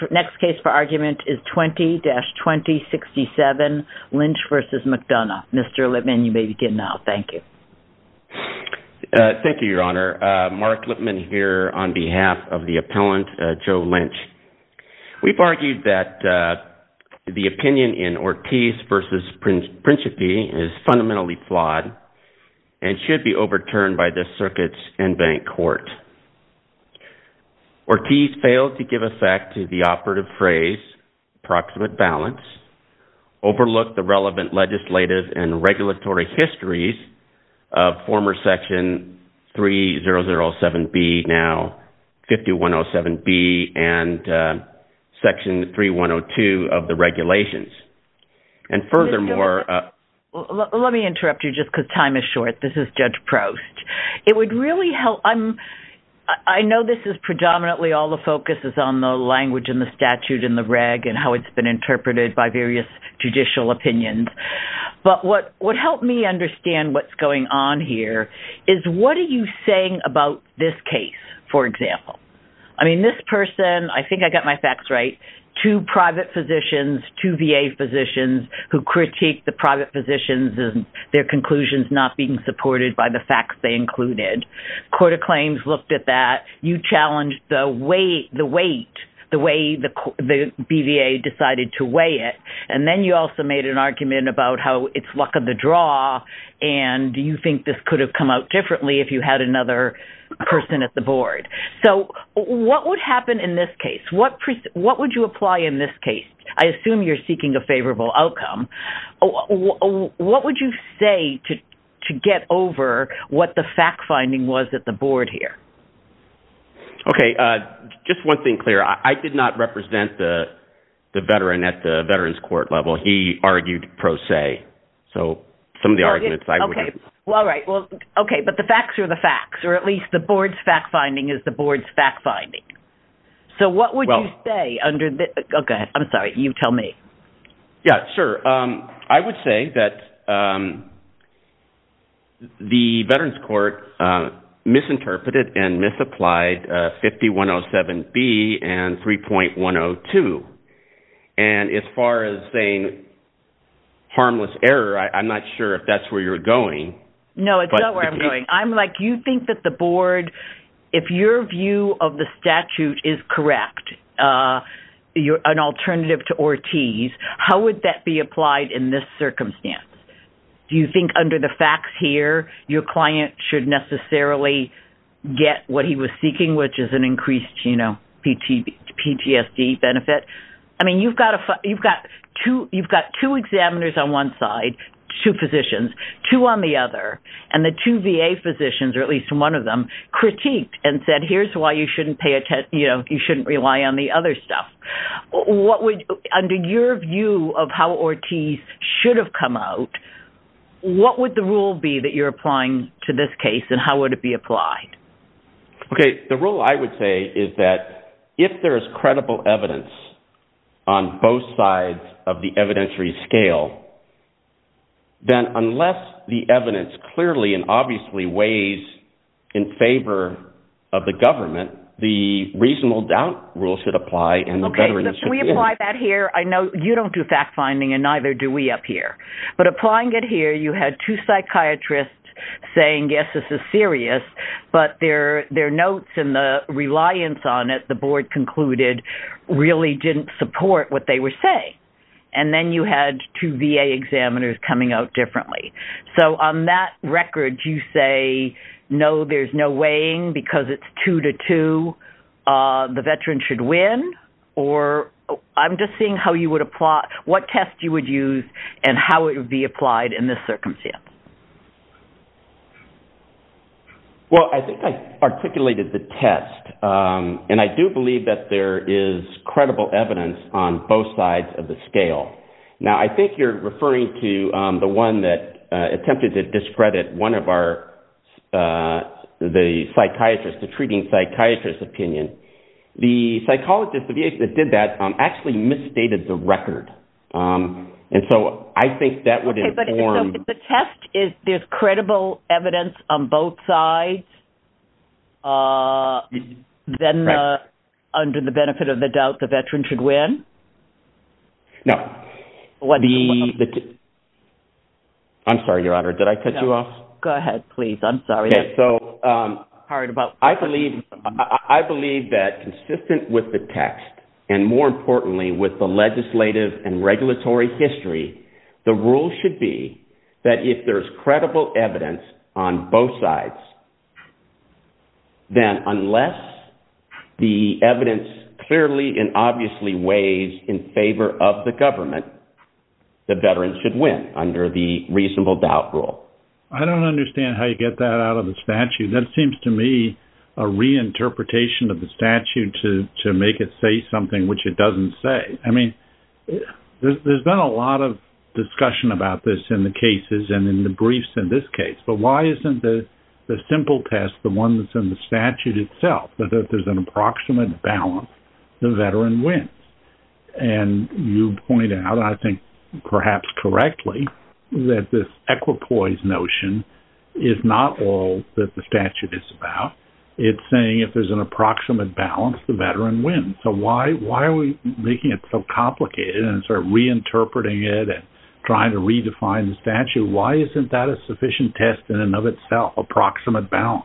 Next case for argument is 20-2067, Lynch v. McDonough. Mr. Lippman, you may begin now. Thank you. Thank you, Your Honor. Mark Lippman here on behalf of the appellant, Joe Lynch. We've argued that the opinion in Ortiz v. Principe is fundamentally flawed and should be overturned by this circuit's en banc court. Ortiz failed to give effect to the operative phrase, proximate balance, overlooked the relevant legislative and regulatory histories of former Section 3007B, now 5107B, and Section 3102 of the regulations. And furthermore... let me interrupt you just because time is short. This is Judge Prost. It would really help... I know this is predominantly all the focus is on the language in the statute and the reg and how it's been interpreted by various judicial opinions. But what would help me understand what's going on here is what are you saying about this case, for example? I mean, this person, I think I got my facts right, 2 private physicians, 2 VA physicians who critiqued the private physicians and their conclusions not being supported by the facts they included. Court of Claims looked at that. You challenged the way the BVA decided to weigh it. And then you also made an argument about how it's luck of the draw, and do you think this could have come out differently if you had another person at the board? So what would happen in this case? What would you apply in this case? I assume you're seeking a favorable outcome. What would you say to get over what the fact-finding was at the board here? Okay, just one thing clear. I did not represent the veteran at the Veterans Court level. He argued pro se. So some of the arguments I would... Okay. Well, all right. Well, okay, but the facts are the facts, or at least the board's fact-finding is the board's fact-finding. So what would you say under the... Okay, I'm sorry. You tell me. Yeah, sure. I would say that the Veterans Court misinterpreted and misapplied 5107B and 3.102. And as far as saying harmless error, I'm not sure if that's where you're going. No, it's not where I'm going. I'm like, you think that the board, if your view of the statute is correct, you're an alternative to Ortiz, how would that be applied in this circumstance? Do you think under the facts here, your client should necessarily get what he was seeking, which is an increased, PTSD benefit? I mean, you've got two examiners on one side, 2 physicians, 2 on the other, and the 2 VA physicians, or at least one of them, critiqued and said, "Here's why you shouldn't pay attention. You shouldn't rely on the other stuff." What would, under your view of how Ortiz should have come out, what would the rule be that you're applying to this case, and how would it be applied? Okay, the rule I would say is that if there is credible evidence on both sides of the evidentiary scale, then unless the evidence clearly and obviously weighs in favor of the government, the reasonable doubt rule should apply, and the veteran should we apply that here? I know you don't do fact-finding, and neither do we up here. But applying it here, you had 2 psychiatrists saying, yes, this is serious, but their notes and the reliance on it, the board concluded, really didn't support what they were saying. And then you had 2 VA examiners coming out differently. So on that record, you say, no, there's no weighing because it's 2-2, the veteran should win? Or I'm just seeing how you would apply, what test you would use and how it would be applied in this circumstance. Well, I think I articulated the test, and I do believe that there is credible evidence on both sides of the scale. Now, I think you're referring to the one that attempted to discredit one of the psychiatrist, the treating psychiatrist's opinion. The psychologist, the VA that did that, actually misstated the record. And so I think that would inform... So if the test is there's credible evidence on both sides, then under the benefit of the doubt, the veteran should win? No. I'm sorry, Your Honor. Did I cut you off? Go ahead, please. I'm sorry. Okay, so I believe that consistent with the text, and more importantly, with the legislative and regulatory history, the rule should be that if there's credible evidence on both sides, then unless the evidence clearly and obviously weighs in favor of the government, the veteran should win under the reasonable doubt rule. I don't understand how you get that out of the statute. That seems to me a reinterpretation of the statute to make it say something which it doesn't say. I mean, there's been a lot of discussion about this in the cases and in the briefs in this case, but why isn't the simple test the one that's in the statute itself, that if there's an approximate balance, the veteran wins? And you point out, I think perhaps correctly, that this equipoise notion is not all that the statute is about. It's saying if there's an approximate balance, the veteran wins. So why are we making it so complicated and sort of reinterpreting it and trying to redefine the statute? Why isn't that a sufficient test in and of itself, approximate balance?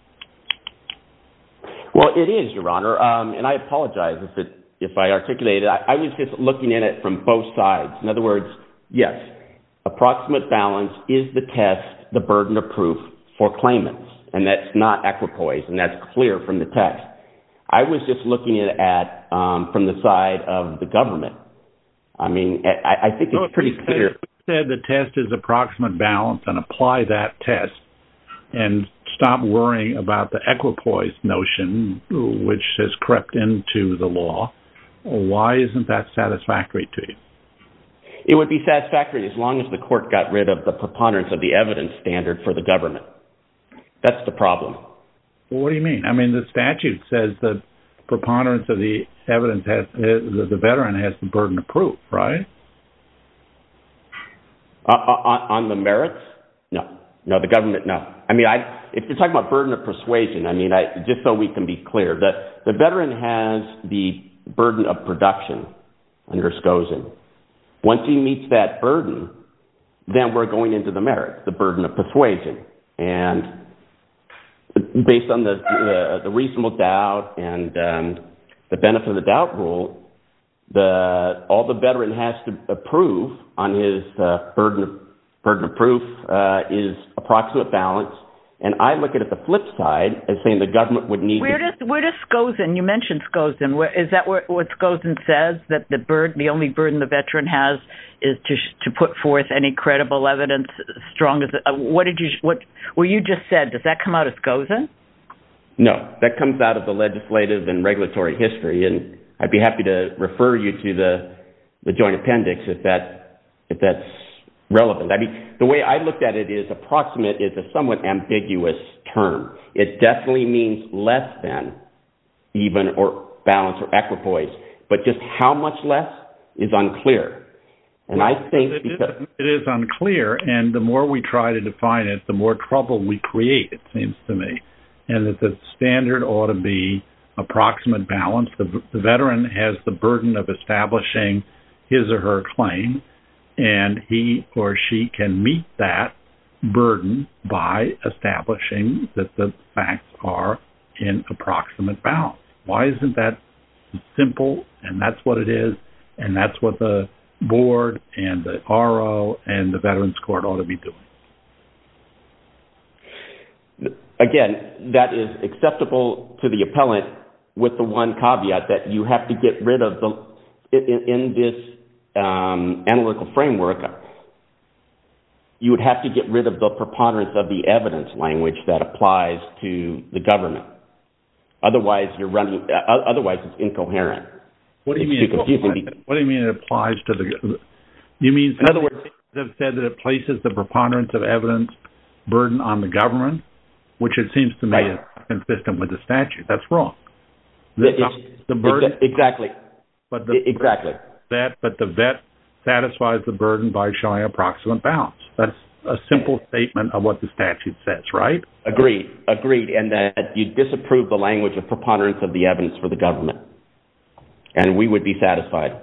Well, it is, Your Honor, and I apologize if I articulated it. I was just looking at it from both sides. In other words, yes, approximate balance is the test, the burden of proof for claimants, and that's not equipoise, and that's clear from the text. I was just looking at it from the side of the government. I mean, I think it's pretty clear. You said the test is approximate balance and apply that test and stop worrying about the equipoise notion, which has crept into the law. Why isn't that satisfactory to you? It would be satisfactory as long as the court got rid of the preponderance of the evidence standard for the government. That's the problem. Well, what do you mean? I mean, the statute says that preponderance of the evidence the veteran has the burden of proof, right? On the merits? No, the government, no. I mean, if you're talking about burden of persuasion, I mean, just so we can be clear, the veteran has the burden of production under Skozen. Once he meets that burden, then we're going into the merits, the burden of persuasion. And based on the reasonable doubt and the benefit of the doubt rule, all the veteran has to approve on his burden of proof is approximate balance. And I look at it the flip side as saying the government would need. Where does Skozen? You mentioned Skozen. Is that what Skozen says, that the only burden the veteran has is to put forth any credible evidence strong as what you just said? Does that come out of Skozen? No, that comes out of the legislative and regulatory history, and I'd be happy to refer you to the joint appendix if that's relevant. I mean, the way I looked at it is approximate is a somewhat ambiguous term. It definitely means less than even or balance or equipoise, but just how much less is unclear. And I think it is unclear, and the more we try to define it, the more trouble we create, it seems to me, and that the standard ought to be approximate balance. The veteran has the burden of establishing his or her claim, and he or she can meet that burden by establishing that the facts are in approximate balance. Why isn't that simple? And that's what it is, and that's what the board and the RO and the Veterans Court ought to be doing. Again, that is acceptable to the appellant with the one caveat that you have to get rid of in this analytical framework, you would have to get rid of the preponderance of the evidence language that applies to the government. Otherwise, it's incoherent. What do you mean? What do you mean it applies to the? You mean, in other words, have said that it places the preponderance of evidence burden on the government, which it seems to me is consistent with the statute. That's wrong. The burden exactly. Exactly. But the vet satisfies the burden by showing approximate balance. That's a simple statement of what the statute says, right? Agreed. And that you disapprove the language of preponderance of the evidence for the government. and we would be satisfied.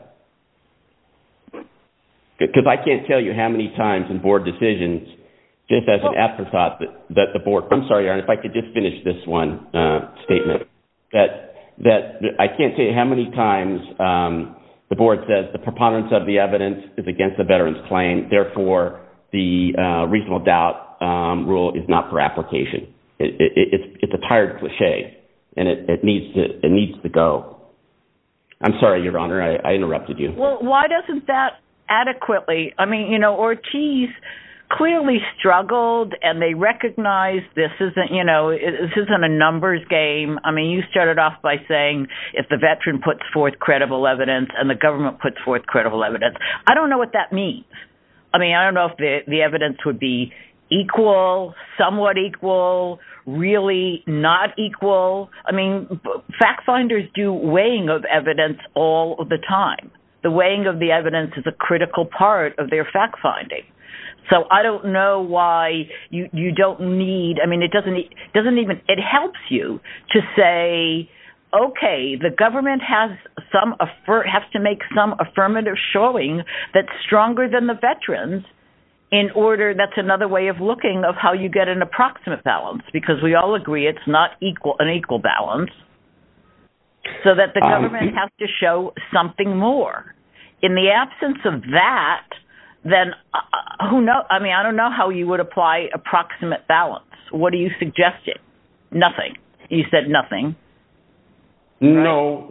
Because I can't tell you how many times in board decisions, just as an afterthought, that the board, I'm sorry, Aaron, if I could just finish this one statement, that I can't tell you how many times the board says the preponderance of the evidence is against the veteran's claim, therefore the reasonable doubt rule is not for application. It's a tired cliche, and it needs to go. I'm sorry, Your Honor, I interrupted you. Well, why doesn't that adequately? I mean, Ortiz clearly struggled, and they recognized this isn't a numbers game. I mean, you started off by saying if the veteran puts forth credible evidence and the government puts forth credible evidence. I don't know what that means. I mean, I don't know if the evidence would be equal, somewhat equal, really not equal. I mean, fact finders do weighing of evidence all the time. The weighing of the evidence is a critical part of their fact finding. So I don't know why you don't need. I mean, it helps you to say, okay, the government has to make some affirmative showing that's stronger than the veterans. In order, that's another way of looking of how you get an approximate balance, because we all agree it's not an equal balance. So that the government has to show something more. In the absence of that, then who knows? I mean, I don't know how you would apply approximate balance. What are you suggesting? Nothing. You said nothing. No.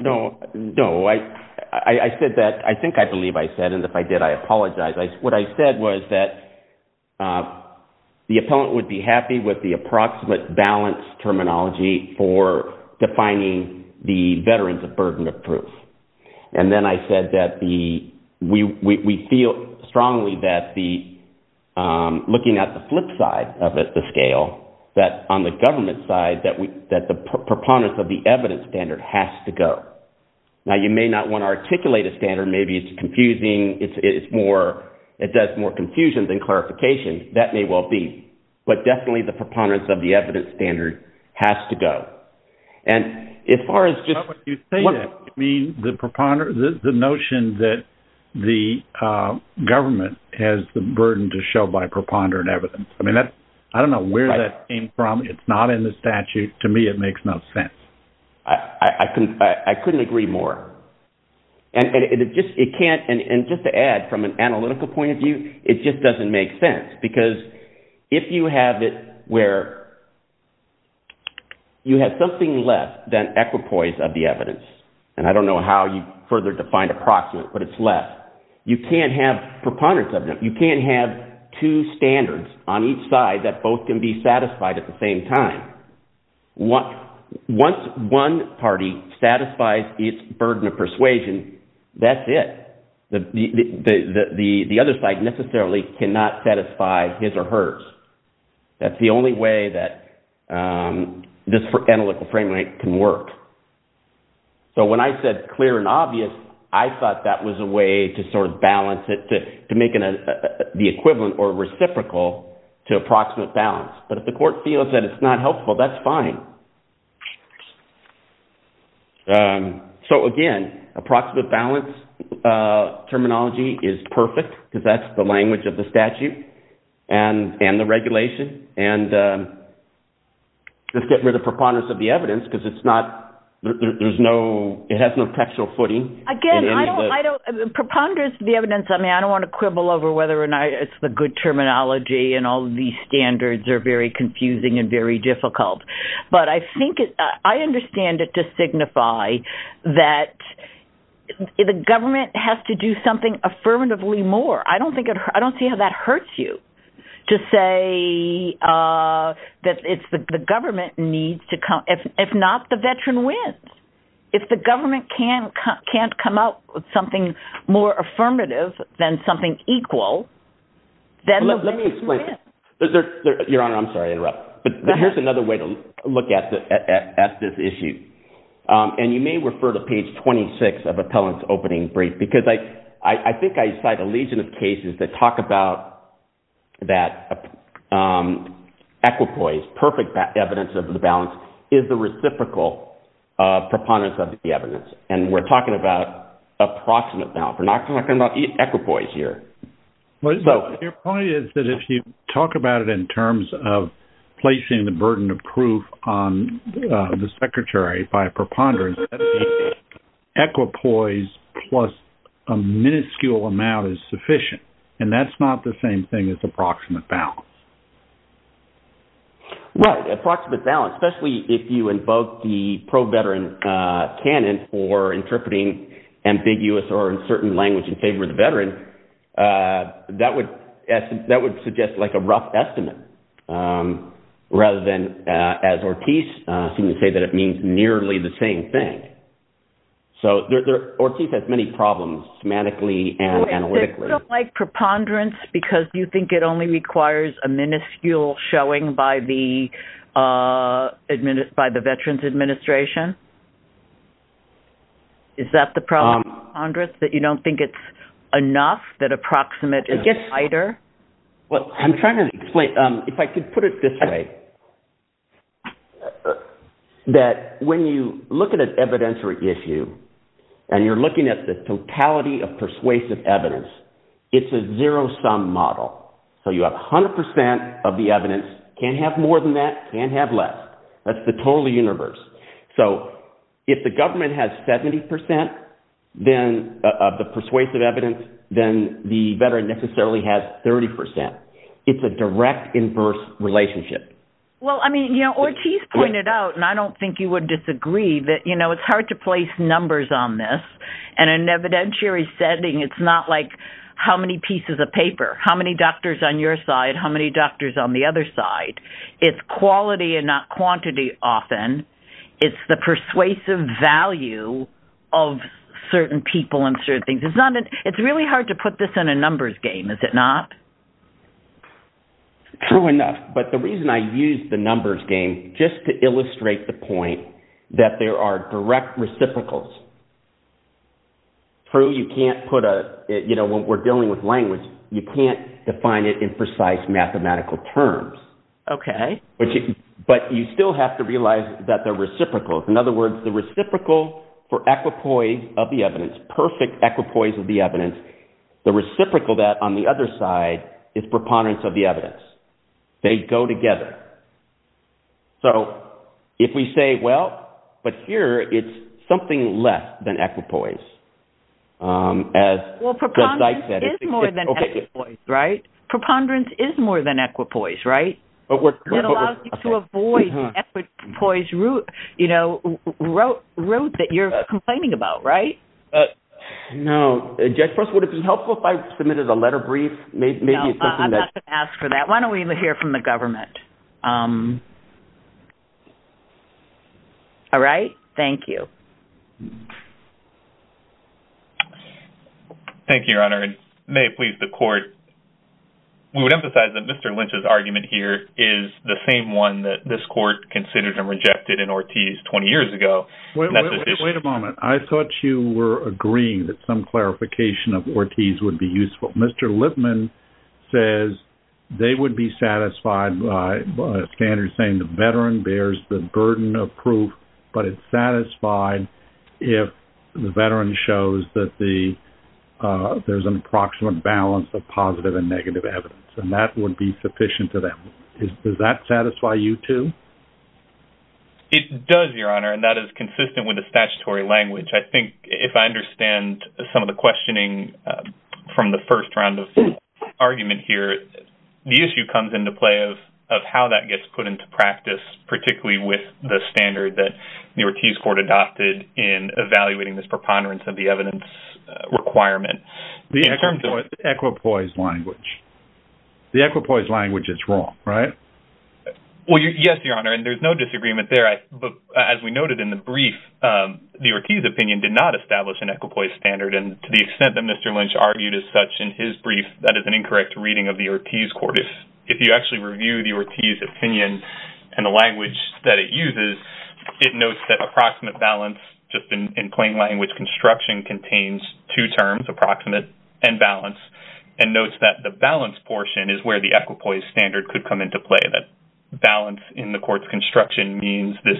I said that. I believe I said, and if I did, I apologize. What I said was that the appellant would be happy with the approximate balance terminology for defining the veterans of burden of proof. And then I said that we feel strongly that looking at the flip side of it, the scale, that on the government side that the preponderance of the evidence standard has to go. Now, you may not want to articulate a standard. Maybe it's confusing. It does more confusion than clarification. That may well be. But definitely the preponderance of the evidence standard has to go. And as far as just... When you say that, you mean the notion that the government has the burden to show by preponderant evidence. I mean, I don't know where that came from. It's not in the statute. To me, it makes no sense. I couldn't agree more. And it can't. And just to add, from an analytical point of view, it just doesn't make sense, because if you have it where you have something less than equipoise of the evidence, and I don't know how you further define approximate, but it's less. You can't have preponderance of them. You can't have two standards on each side that both can be satisfied at the same time. Once one party satisfies its burden of persuasion, that's it. The other side necessarily cannot satisfy his or hers. That's the only way that this analytical framework can work. So when I said clear and obvious, I thought that was a way to sort of balance it, to make the equivalent or reciprocal to approximate balance. But if the court feels that it's not helpful, that's fine. So again, approximate balance terminology is perfect, because that's the language of the statute and the regulation. And just get rid of preponderance of the evidence, because it's not. It has no textual footing. Again, I don't preponderance of the evidence. I mean, I don't want to quibble over whether or not it's the good terminology, and all of these standards are very confusing and very difficult. But I think I understand it to signify that the government has to do something affirmatively more. I don't see how that hurts you. To say that it's the government needs to come. If not, the veteran wins. If the government can't come out with something more affirmative than something equal, then let me explain. Your Honor, I'm sorry to interrupt, but here's another way to look at this issue. And you may refer to page 26 of Appellant's opening brief, because I think I cite a legion of cases that talk about that equipoise, perfect evidence of the balance, is the reciprocal preponderance of the evidence. And we're talking about approximate balance. We're not talking about equipoise here. Well, so your point is that if you talk about it in terms of placing the burden of proof on the secretary by a preponderance, that means equipoise plus a minuscule amount is sufficient. And that's not the same thing as approximate balance. Right, approximate balance, especially if you invoke the pro-veteran canon for interpreting ambiguous or uncertain language in favor of the veteran, that would suggest like a rough estimate, rather than, as Ortiz seemed to say, that it means nearly the same thing. So Ortiz has many problems semantically and analytically. You don't like preponderance because you think it only requires a minuscule showing by the Veterans Administration? Is that the problem with preponderance, that you don't think it's enough, that approximate is wider? Well, I'm trying to explain. If I could put it this way, that when you look at an evidentiary issue, and you're looking at the totality of persuasive evidence, it's a zero-sum model. So you have 100% of the evidence, can't have more than that, can't have less. That's the total universe. So if the government has 70% then of the persuasive evidence, then the veteran necessarily has 30%. It's a direct inverse relationship. Well, I mean, Ortiz pointed out, and I don't think you would disagree, that, it's hard to place numbers on this. And in an evidentiary setting, it's not like how many pieces of paper, how many doctors on your side, how many doctors on the other side. It's quality and not quantity often. It's the persuasive value of certain people and certain things. It's really hard to put this in a numbers game, is it not? True enough, but the reason I use the numbers game just to illustrate the point that there are direct reciprocals. True, you can't put when we're dealing with language, you can't define it in precise mathematical terms. Okay. But you still have to realize that they're reciprocals. In other words, the reciprocal for equipoise of the evidence, perfect equipoise of the evidence, the reciprocal that on the other side is preponderance of the evidence. They go together. So if we say, but here it's something less than equipoise, preponderance is more than equipoise, right? Preponderance is more than equipoise, right? It allows you to avoid equipoise route that you're complaining about, right? No, Judge Frost, would it be helpful if I submitted a letter brief? Maybe it's something I'm not going to ask for that. Why don't we hear from the government? All right. Thank you. Thank you, Your Honor. And may it please the court, we would emphasize that Mr. Lynch's argument here is the same one that this court considered and rejected in Ortiz 20 years ago. Wait a moment. I thought you were agreeing that some clarification of Ortiz would be useful. Mr. Lippman says they would be satisfied by a standard saying the veteran bears the burden of proof, but it's satisfied if the veteran shows that there's an approximate balance of positive and negative evidence, and that would be sufficient to them. Does that satisfy you too? It does, Your Honor, and that is consistent with the statutory language. I think if I understand some of the questioning from the first round of argument here, the issue comes into play of how that gets put into practice, particularly with the standard that the Ortiz court adopted in evaluating this preponderance of the evidence requirement. The equipoise language. The equipoise language is wrong, right? Well, yes, Your Honor, and there's no disagreement there. But as we noted in the brief, the Ortiz opinion did not establish an equipoise standard, and to the extent that Mr. Lynch argued as such in his brief, that is an incorrect reading of the Ortiz court. If you actually review the Ortiz opinion and the language that it uses, it notes that approximate balance, just in plain language construction, contains two terms, approximate and balance, and notes that the balance portion is where the equipoise standard could come into play, that balance in the court's construction means this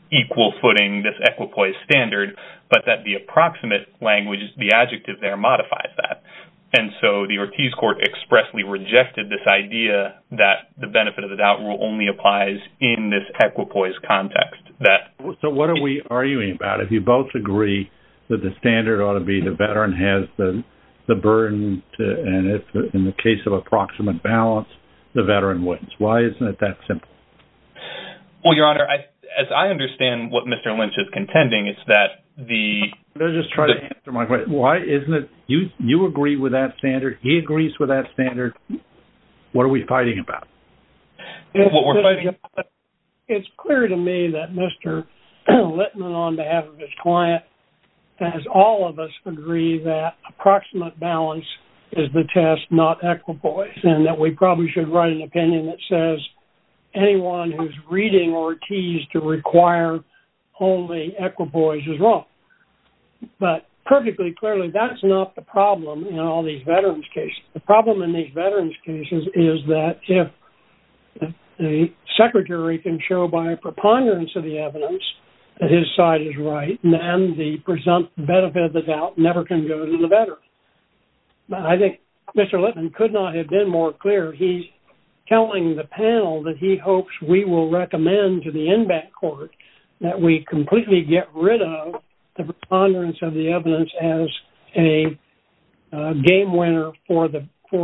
equal footing, this equipoise standard, but that the approximate language, the adjective there, modifies that. And so the Ortiz court expressly rejected this idea that the benefit of the doubt rule only applies in this equipoise context. So what are we arguing about? If you both agree that the standard ought to be the veteran has the burden and if in the case of approximate balance, the veteran wins. Why isn't it that simple? Well, Your Honor, as I understand what Mr. Lynch is contending, it's that Let's just try to answer my question. Why isn't it you agree with that standard? He agrees with that standard. What are we fighting about? What we're fighting? It's clear to me that Mr. Littman, on behalf of his client, as all of us agree that approximate balance is the test, not equipoise, and that we probably should write an opinion that says anyone who's reading Ortiz to require only equipoise is wrong. But perfectly clearly, that's not the problem in all these veterans cases. The problem in these veterans cases is that if the secretary can show by a preponderance of the evidence that his side is right, then the presumptive benefit of the doubt never can go to the veteran. But I think Mr. Littman could not have been more clear. He's telling the panel that he hopes we will recommend to the en-banc court that we completely get rid of the preponderance of the evidence as a game winner for the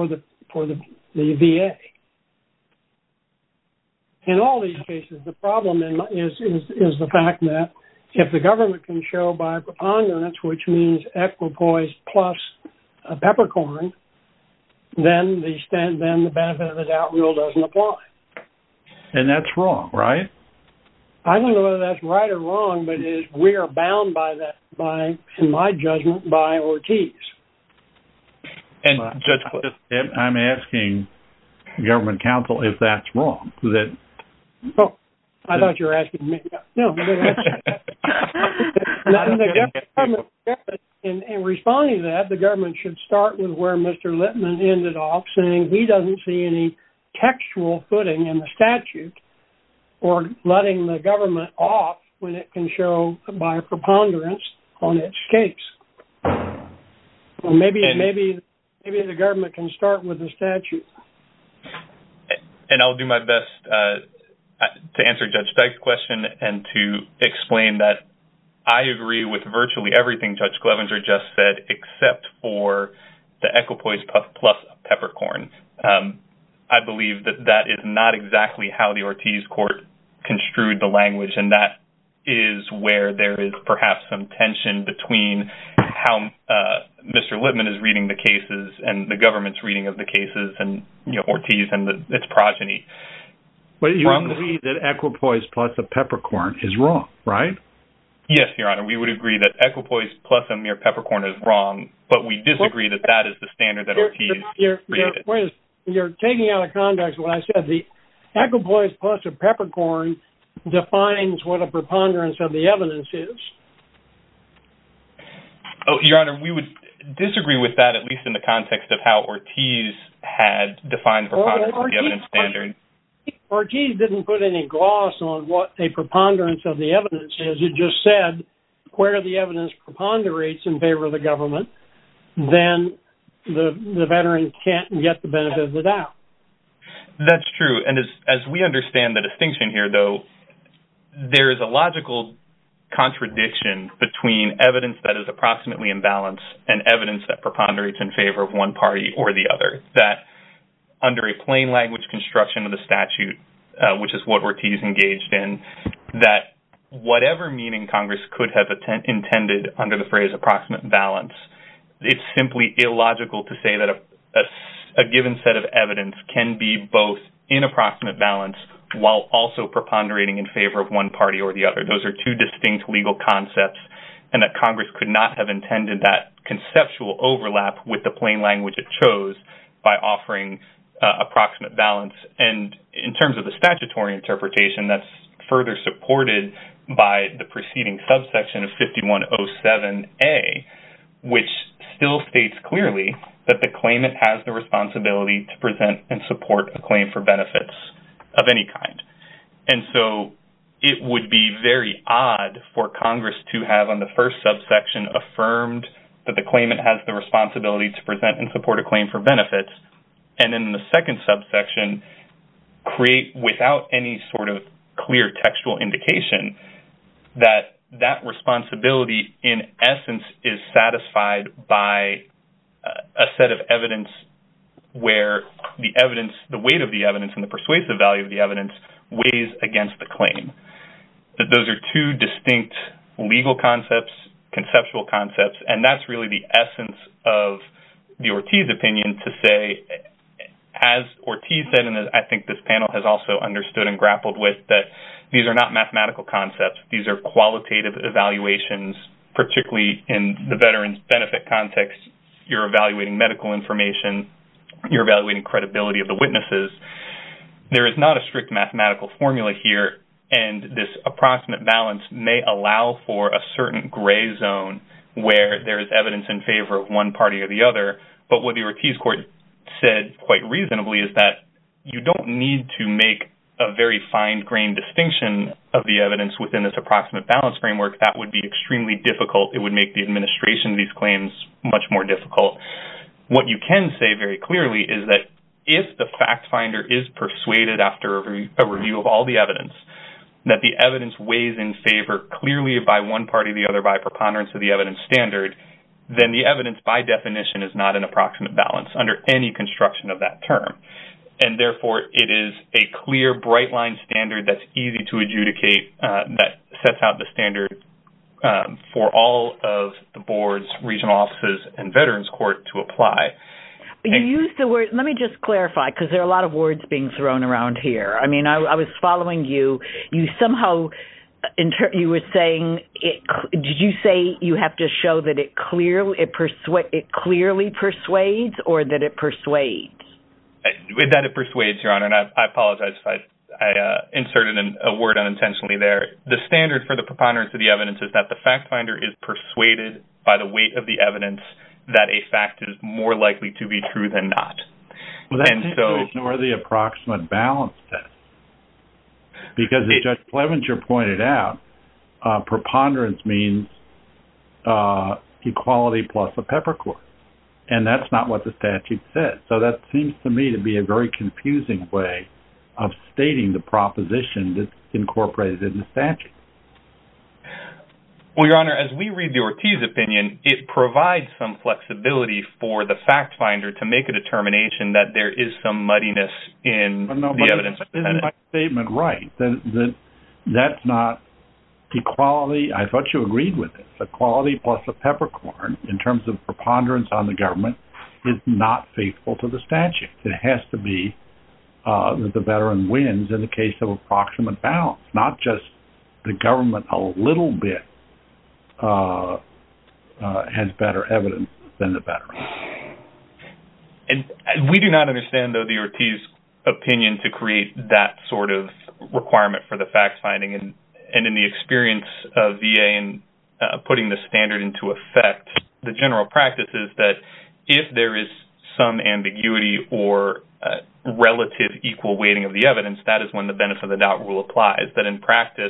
VA. In all these cases, the problem is the fact that if the government can show by preponderance, which means equipoise plus a peppercorn, then the benefit of the doubt rule doesn't apply. And that's wrong, right? I don't know whether that's right or wrong, but we are bound by that, in my judgment, by Ortiz. And Judge Cliff, I'm asking government counsel if that's wrong. I thought you were asking me. No, in responding to that, the government should start with where Mr. Littman ended off, saying he doesn't see any textual footing in the statute or letting the government off when it can show by preponderance on its case. Well, maybe the government can start with the statute. And I'll do my best to answer Judge Steig's question and to explain that I agree with virtually everything Judge Clevenger just said, except for the equipoise plus peppercorn. I believe that is not exactly how the Ortiz court construed the language, and that is where there is perhaps some tension between how Mr. Littman is reading the cases and the government's reading of the cases, and Ortiz and its progeny. But you agree that equipoise plus a peppercorn is wrong, right? Yes, Your Honor. We would agree that equipoise plus a mere peppercorn is wrong, but we disagree that is the standard that Ortiz created. You're taking out of context what I said. The equipoise plus a peppercorn defines what a preponderance of the evidence is. Oh, Your Honor, we would disagree with that, at least in the context of how Ortiz had defined preponderance of the evidence standard. Ortiz didn't put any gloss on what a preponderance of the evidence is. It just said where the evidence preponderates in favor of the government, then the veteran can't get the benefit of the doubt. That's true. And as we understand the distinction here, though, there is a logical contradiction between evidence that is approximately in balance and evidence that preponderates in favor of one party or the other. That under a plain language construction of the statute, which is what Ortiz engaged in, that whatever meaning Congress could have intended under the phrase approximate balance, it's simply illogical to say that a given set of evidence can be both in approximate balance while also preponderating in favor of one party or the other. Those are two distinct legal concepts, and that Congress could not have intended that conceptual overlap with the plain language it chose by offering approximate balance. And in terms of the statutory interpretation, that's further supported by the preceding subsection of 5107A, which still states clearly that the claimant has the responsibility to present and support a claim for benefits of any kind. And so it would be very odd for Congress to have, on the first subsection, affirmed that the claimant has the responsibility to present and support a claim for benefits, and then in the second subsection, create, without any sort of clear textual indication, that that responsibility in essence is satisfied by a set of evidence where the weight of the evidence and the persuasive value of the evidence weighs against the claim. That those are two distinct legal concepts, conceptual concepts, and that's really the essence of the Ortiz opinion, to say, as Ortiz said, and I think this panel has also understood and grappled with, that these are not mathematical concepts. These are qualitative evaluations, particularly in the veterans benefit context. You're evaluating medical information. You're evaluating credibility of the witnesses. There is not a strict mathematical formula here, and this approximate balance may allow for a certain gray zone where there is evidence in favor of one party or the other. But what the Ortiz court said quite reasonably is that you don't need to make a very fine-grained distinction of the evidence within this approximate balance framework. That would be extremely difficult. It would make the administration of these claims much more difficult. What you can say very clearly is that if the fact finder is persuaded after a review of all the evidence that the evidence weighs in favor clearly by one party or the other by preponderance of the evidence standard, then the evidence by definition is not an approximate balance under any construction of that term. And therefore, it is a clear, bright-line standard that's easy to adjudicate, that sets out the standard for all of the boards, regional offices, and Veterans Court to apply. You used the word, let me just clarify, because there are a lot of words being thrown around here. I mean, I was following you. You somehow, you were saying, did you say you have to show that it clearly persuades, or that it persuades? That it persuades, Your Honor, and I apologize if I inserted a word unintentionally there. The standard for the preponderance of the evidence is that the fact finder is persuaded by the weight of the evidence that a fact is more likely to be true than not. Well, that seems to ignore the approximate balance test. Because as Judge Clevenger pointed out, preponderance means equality plus a peppercorn. And that's not what the statute says. So that seems to me to be a very confusing way of stating the proposition that's incorporated in the statute. Well, Your Honor, as we read the Ortiz opinion, it provides some flexibility for the fact finder to make a determination that there is some muddiness in the evidence. Isn't my statement right? That's not equality. I thought you agreed with it. Equality plus a peppercorn in terms of preponderance on the government is not faithful to the statute. It has to be that the veteran wins in the case of approximate balance, not just the government a little bit has better evidence than the veteran. And we do not understand, though, the Ortiz opinion to create that sort of requirement for the fact finding. And in the experience of VA in putting the standard into effect, the general practice is that if there is some ambiguity or relative equal weighting of the evidence, that is when the benefit of the doubt rule applies. That in practice,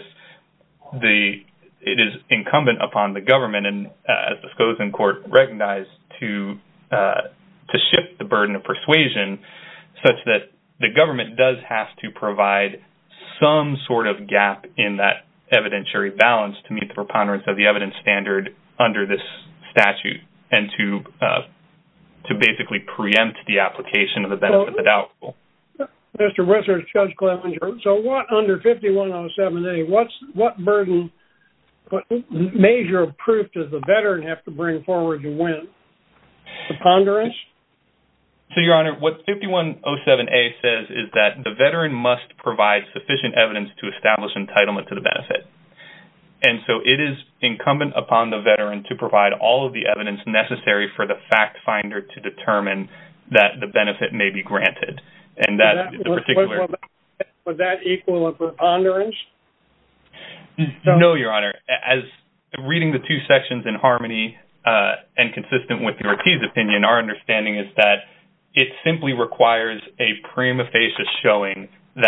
it is incumbent upon the government, and as the Scozen Court recognized, to shift the burden of persuasion such that the government does have to provide some sort of gap in that evidentiary balance to meet the preponderance of the evidence standard under this statute, and to basically preempt the application of the benefit of the doubt rule. Mr. Wissers, Judge Clevenger, so what under 5107A, what burden, what measure of proof does the veteran have to bring forward to win? Preponderance? So, Your Honor, what 5107A says is that the veteran must provide sufficient evidence to establish entitlement to the benefit. And so it is incumbent upon the veteran to provide all of the evidence necessary for the fact finder to determine that the benefit may be granted. And that the particular... Would that equal a preponderance? No, Your Honor. As reading the two sections in harmony and consistent with the Ortiz opinion, our understanding is that it simply requires a prima facie showing that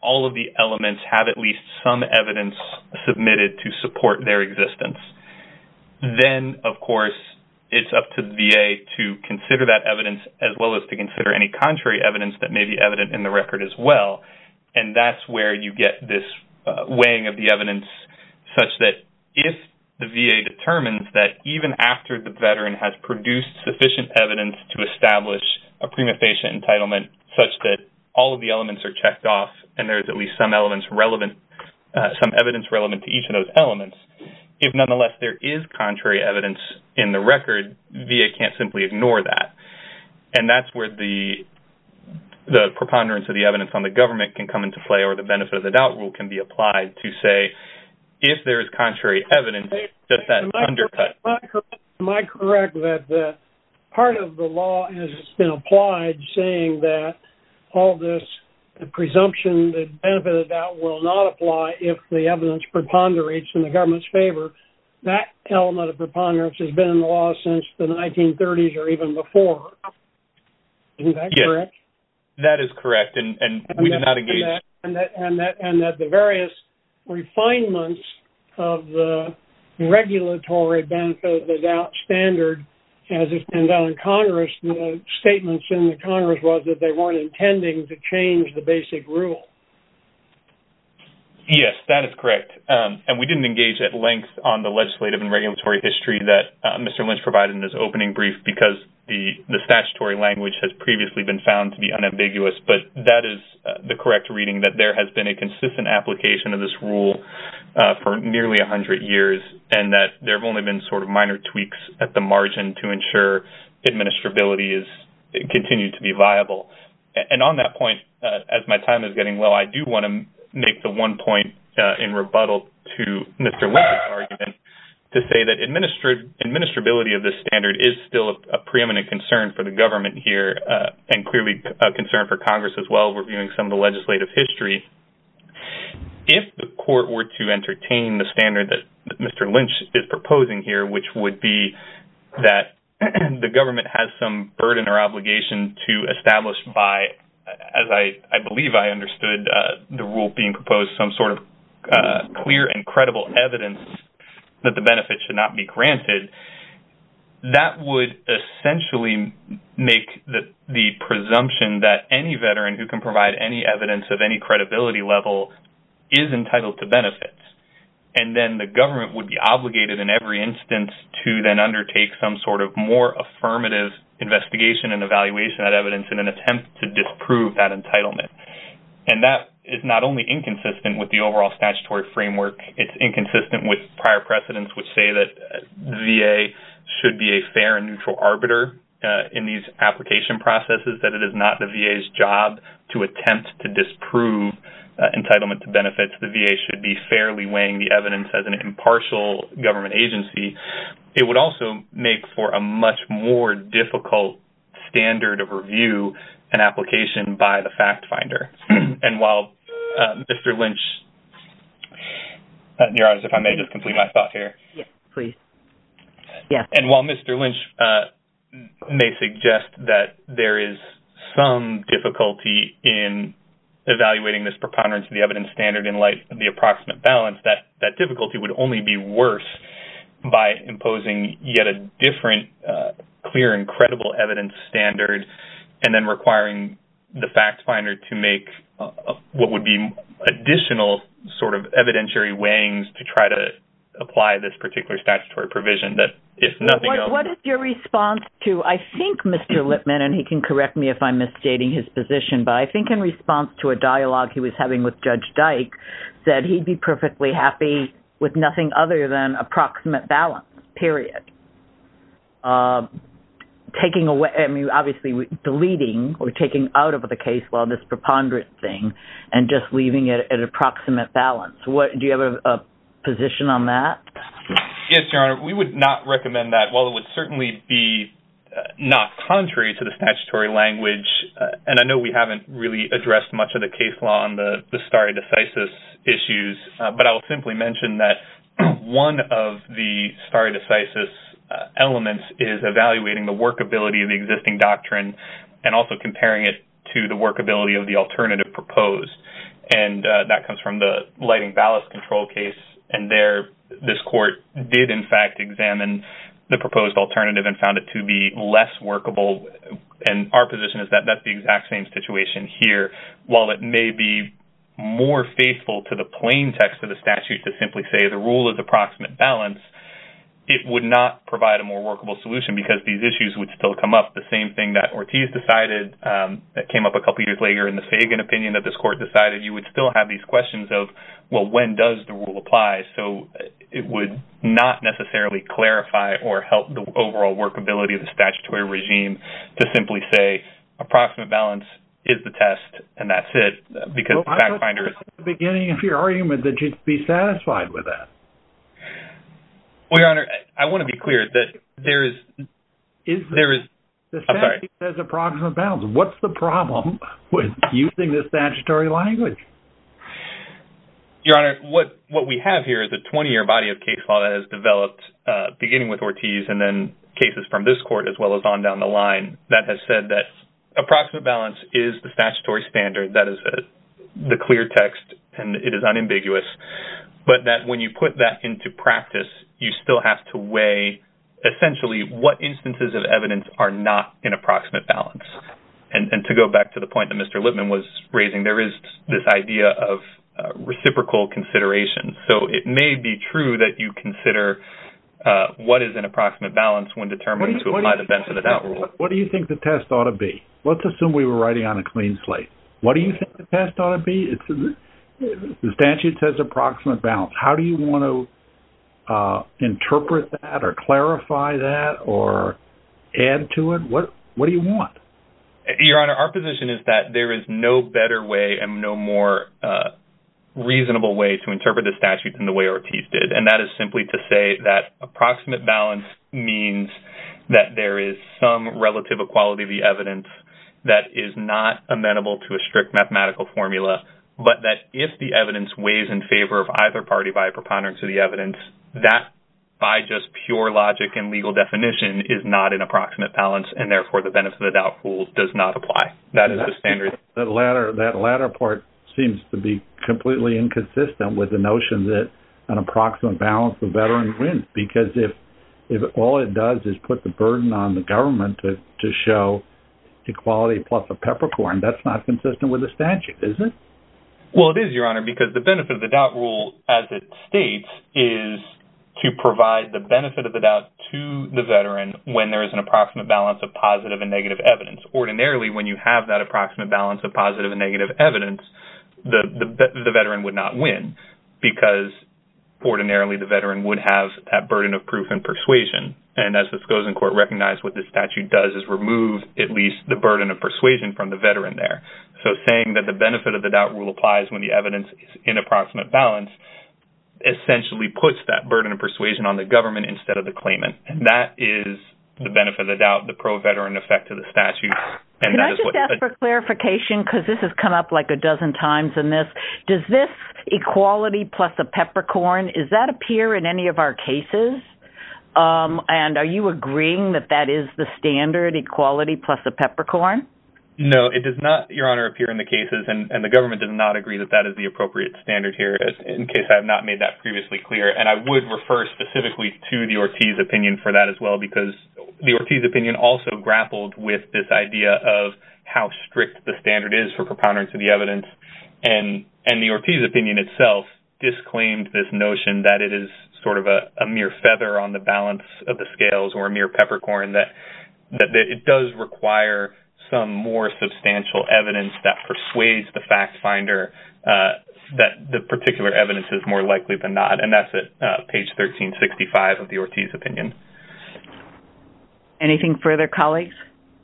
all of the elements have at least some evidence submitted to support their existence. Then, of course, it's up to the VA to consider that evidence as well as to consider any contrary evidence that may be evident in the record as well. And that's where you get this weighing of the evidence such that if the VA determines that even after the veteran has produced sufficient evidence to establish a prima facie entitlement such that all of the elements are checked off and there's at least some evidence relevant to each of those elements, if nonetheless there is contrary evidence in the record, VA can't simply ignore that. And that's where the preponderance of the evidence on the government can come into play, or the benefit of the doubt rule can be applied to say, if there is contrary evidence, does that undercut? Am I correct that part of the law as it's been applied saying that all this, the presumption, the benefit of the doubt will not apply if the evidence preponderates in the government's favor, that element of preponderance has been in the law since the 1930s or even before. Isn't that correct? That is correct, and we did not engage. And that the various refinements of the regulatory benefit of the doubt standard, as it's been done in Congress, the statements in the Congress was that they weren't intending to change the basic rule. Yes, that is correct. And we didn't engage at length on the legislative and regulatory history that Mr. Lynch provided in his opening brief because the statutory language has previously been found to be unambiguous, but that is the correct reading, that there has been a consistent application of this rule for nearly 100 years, and that there have only been sort of minor tweaks at the margin to ensure administrability is continued to be viable. And on that point, as my time is getting low, I do want to make the one point in rebuttal to Mr. Lynch's argument to say that administrability of this standard is still a preeminent concern for the government here, and clearly a concern for Congress as well, reviewing some of the legislative history. If the court were to entertain the standard that Mr. Lynch is proposing here, which would be that the government has some burden or obligation to establish by, as I believe I understood the rule being proposed, some sort of clear and credible evidence that the benefit should not be granted, that would essentially make the presumption that any veteran who can provide any evidence of any credibility level is entitled to benefits. And then the government would be obligated in every instance to then undertake some sort of more affirmative investigation and evaluation of that evidence in an attempt to disprove that entitlement. And that is not only inconsistent with the overall statutory framework, it's inconsistent with prior precedents which say that the VA should be a fair and neutral arbiter in these application processes, that it is not the VA's job to attempt to disprove entitlement to benefits. The VA should be fairly weighing the evidence as an impartial government agency. It would also make for a much more difficult standard of review and application by the fact finder. And while Mr. Lynch, Your Honor, if I may just complete my thought here. Yes, please. Yes. And while Mr. Lynch may suggest that there is some difficulty in evaluating this preponderance of the evidence standard in light of the approximate balance, that difficulty would only be worse by imposing yet a different clear and credible evidence standard and then requiring the fact finder to make what would be additional sort of evidentiary weighings to try to apply this particular statutory provision. That if nothing else... What is your response to, I think Mr. Lippman, and he can correct me if I'm misstating his position, but I think in response to a dialogue he was having with Judge Dyke, said he'd be perfectly happy with nothing other than approximate balance, period. Taking away, I mean, obviously deleting or taking out of the case law this preponderant thing and just leaving it at approximate balance. Do you have a position on that? Yes, Your Honor. We would not recommend that. While it would certainly be not contrary to the statutory language, and I know we haven't really addressed much of the case law on the stare decisis issues, but I will simply mention that one of the stare decisis elements is evaluating the workability of the existing doctrine and also comparing it to the workability of the alternative proposed. and that comes from the lighting ballast control case. And there, this court did, in fact, examine the proposed alternative and found it to be less workable. And our position is that that's the exact same situation here. While it may be more faithful to the plain text of the statute to simply say the rule is approximate balance, it would not provide a more workable solution because these issues would still come up. The same thing that Ortiz decided, that came up a couple years later in the Fagan opinion that this court decided, you would still have these questions of, well, when does the rule apply? So it would not necessarily clarify or help the overall workability of the statutory regime to simply say approximate balance is the test and that's it, because the fact finder is... At the beginning of your argument that you'd be satisfied with that. Well, Your Honor, I want to be clear that there is... The statute says approximate balance. What's the problem with using the statutory language? Your Honor, what we have here is a 20-year body of case law that has developed, beginning with Ortiz and then cases from this court as well as on down the line, that has said that approximate balance is the statutory standard. That is the clear text, and it is unambiguous. But that when you put that into practice, you still have to weigh essentially what instances of evidence are not in approximate balance. And to go back to the point that Mr. Lippman was raising, there is this idea of reciprocal consideration. So it may be true that you consider what is an approximate balance when determining to apply the benefit of the doubt rule. What do you think the test ought to be? Let's assume we were writing on a clean slate. What do you think the test ought to be? The statute says approximate balance. How do you want to interpret that or clarify that or add to it? What do you want? Your Honor, our position is that there is no better way and no more reasonable way to interpret the statute than the way Ortiz did, and that is simply to say that approximate balance means that there is some relative equality of the evidence that is not amenable to a strict mathematical formula, but that if the evidence weighs in favor of either party by a preponderance of the evidence, that by just pure logic and legal definition is not an approximate balance, and therefore the benefit of the doubt rule does not apply. That is the standard. That latter part seems to be completely inconsistent with the notion that an approximate balance, the veteran wins, because if all it does is put the burden on the government to show equality plus a peppercorn, that's not consistent with the statute, is it? Well, it is, Your Honor, because the benefit of the doubt rule, as it states, is to provide the benefit of the doubt to the veteran when there is an approximate balance of positive and negative evidence. Ordinarily, when you have that approximate balance of positive and negative evidence, the veteran would not win, because ordinarily the veteran would have that burden of proof and persuasion. And as the Scozen Court recognized, what this statute does is remove at least the burden of persuasion from the veteran there. So saying that the benefit of the doubt rule applies when the evidence is in approximate balance essentially puts that burden of persuasion on the government instead of the claimant. And that is the benefit of the doubt, the pro-veteran effect of the statute. And Can I just ask for clarification, because this has come up like a dozen times in this. Does this equality plus a peppercorn, does that appear in any of our cases? And are you agreeing that that is the standard, equality plus a peppercorn? No, it does not, Your Honor, appear in the cases, and the government does not agree that that is the appropriate standard here, in case I have not made that previously clear. And I would refer specifically to the Ortiz opinion for that as well, because the Ortiz opinion also grappled with this idea of how strict the standard is for preponderance of the evidence. And the Ortiz opinion itself disclaimed this notion that it is sort of a mere feather on the balance of the scales, or a mere peppercorn, that it does require some more substantial evidence that persuades the fact finder that the particular evidence is more likely than not. And that's at page 1365 of the Ortiz opinion. Anything further, colleagues?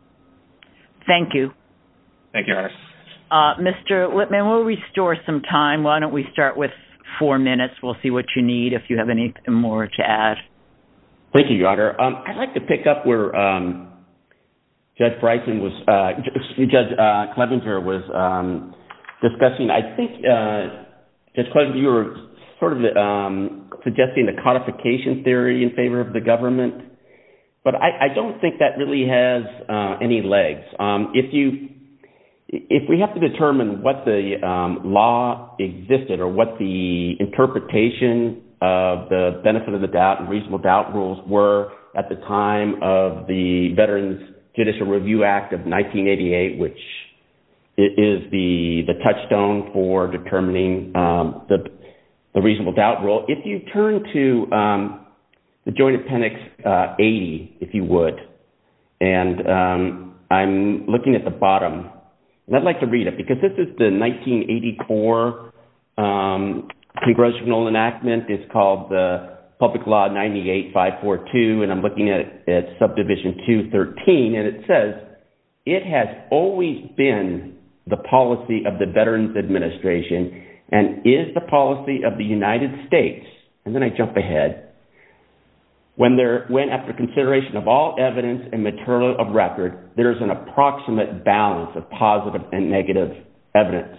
Thank you. Thank you, Your Honor. Mr. Lippman, we'll restore some time. Why don't we start with 4 minutes? We'll see what you need if you have anything more to add. Thank you, Your Honor. I'd like to pick up where Judge Clevenger was discussing. I think, Judge Clevenger, you were sort of suggesting the codification theory in favor of the government, but I don't think that really has any legs. if we have to determine what the law existed or what the interpretation of the benefit of the doubt and reasonable doubt rules were at the time of the Veterans Judicial Review Act of 1988, which is the touchstone for determining the reasonable doubt rule. If you turn to the Joint Appendix 80, if you would, and I'm looking at the bottom, and I'd like to read it because this is the 1984 congressional enactment. It's called the Public Law 98-542, and I'm looking at Subdivision 213, and it says, it has always been the policy of the Veterans Administration and is the policy of the United States, and then I jump ahead, when after consideration of all evidence and material of record, there is an approximate balance of positive and negative evidence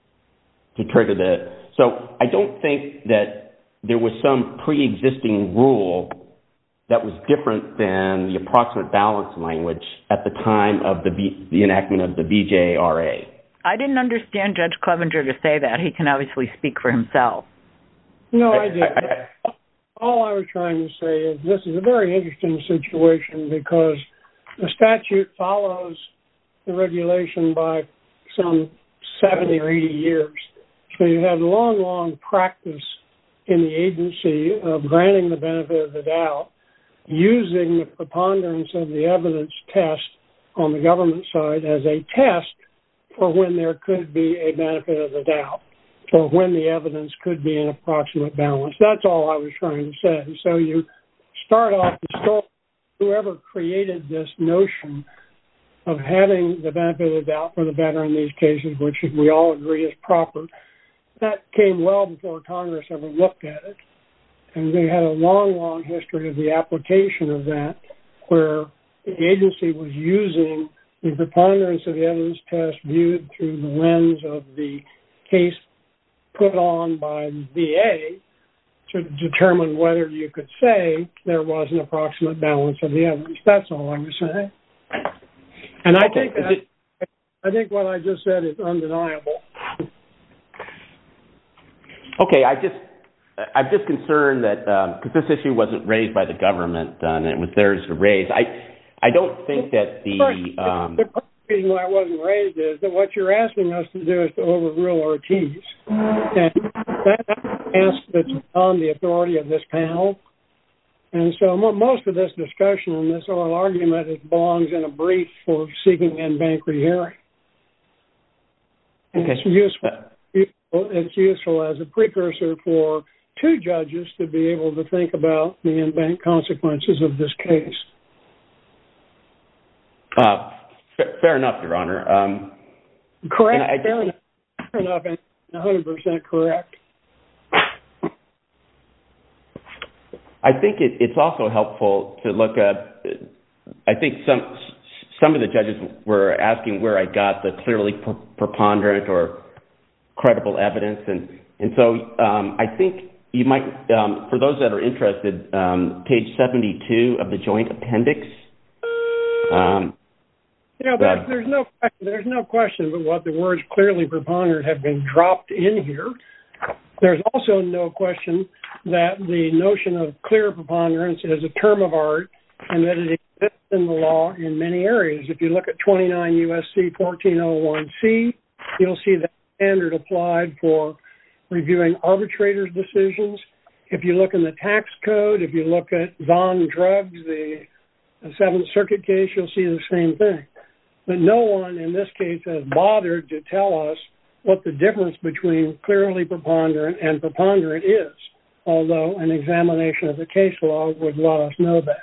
to trigger the... So I don't think that there was some pre-existing rule that was different than the approximate balance language at the time of the enactment of the VJRA. I didn't understand Judge Clevenger to say that. He can obviously speak for himself. No, I didn't. All I was trying to say is this is a very interesting situation because the statute follows the regulation by some 70 or 80 years. So you have long practice in the agency of granting the benefit of the doubt, using the preponderance of the evidence test on the government side as a test for when there could be a benefit of the doubt, or when the evidence could be an approximate balance. That's all I was trying to say. So you start off the story, whoever created this notion of having the benefit of the doubt for the veteran in these cases, which we all agree is proper, that came well before Congress ever looked at it. And they had a long history of the application of that, where the agency was using the preponderance of the evidence test viewed through the lens of the case put on by the VA to determine whether you could say there was an approximate balance of the evidence. That's all I was saying. And I think what I just said is undeniable. Okay, I'm just concerned that because this issue wasn't raised by the government and it was theirs to raise. I don't think that the reason why it wasn't raised is that what you're asking us to do is to overrule Ortiz, and that's that's on the authority of this panel. And so most of this discussion and this oral argument, it belongs in a brief for seeking en banc rehearing. And okay. It's useful as a precursor for two judges to be able to think about the en banc consequences of this case. Fair enough, Your Honor. Correct. Fair enough, and 100% correct. I think it's also helpful to look at. I think some of the judges were asking where I got the clearly preponderant or credible evidence, and so I think you might, for those that are interested, page 72 of the Joint Appendix. There's no question but what the words clearly preponderant have been dropped in here. There's also no question that the notion of clear preponderance is a term of art and that it exists in the law in many areas. If you look at 29 U.S.C. 1401C, you'll see that standard applied for reviewing arbitrators' decisions. If you look in the tax code, if you look at Zahn Drugs, the Seventh Circuit case, you'll see the same thing. But no one in this case has bothered to tell us what the difference between clearly preponderant and preponderant is, although an examination of the case law would let us know that.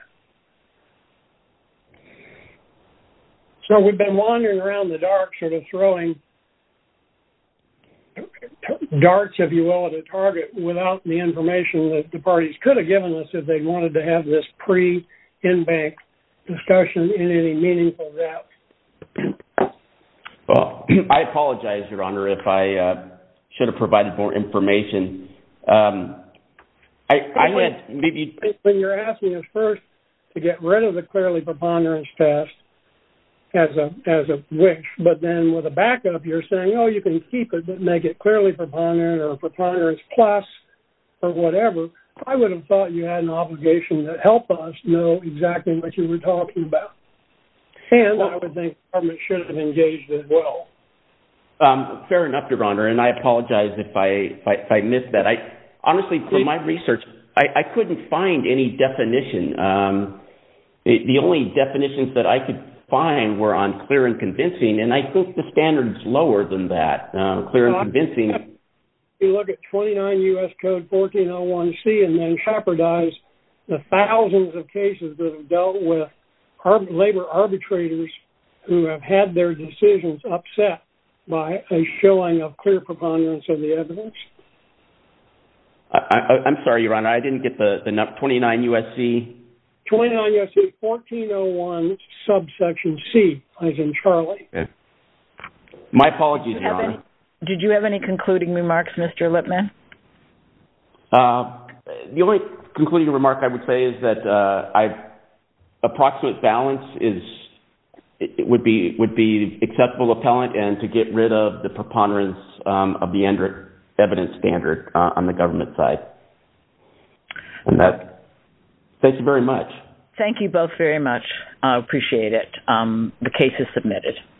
So we've been wandering around the dark, sort of throwing darts, if you will, at a target without the information that the parties could have given us if they wanted to have this pre-in-bank discussion in any meaningful depth. Well, I apologize, Your Honor, if I should have provided more information. When you're asking us first to get rid of the clearly preponderance test as a wish, but then with a backup, you're saying, oh, you can keep it, but make it clearly preponderant or preponderance plus or whatever. I would have thought you had an obligation to help us know exactly what you were talking about. And I would think the government should have engaged as well. Fair enough, Your Honor, and I apologize if I missed that. Honestly, from my research, I couldn't find any definition. The only definitions that I could find were on clear and convincing, and I think the standard's lower than that. Clear and convincing. You look at 29 U.S. Code 1401C and then shepherdise the thousands of cases that have dealt with labor arbitrators who have had their decisions upset by a showing of clear preponderance of the evidence. I'm sorry, Your Honor, I didn't get the 29 U.S.C. 29 U.S.C. 1401 subsection C, as in Charlie. Okay. My apologies, Your Honor. Did you have any concluding remarks, Mr. Lippman? The only concluding remark I would say is that approximate balance would be acceptable appellant, and to get rid of the preponderance of the evidence standard on the government side. And thank you very much. Thank you both very much. I appreciate it. The case is submitted.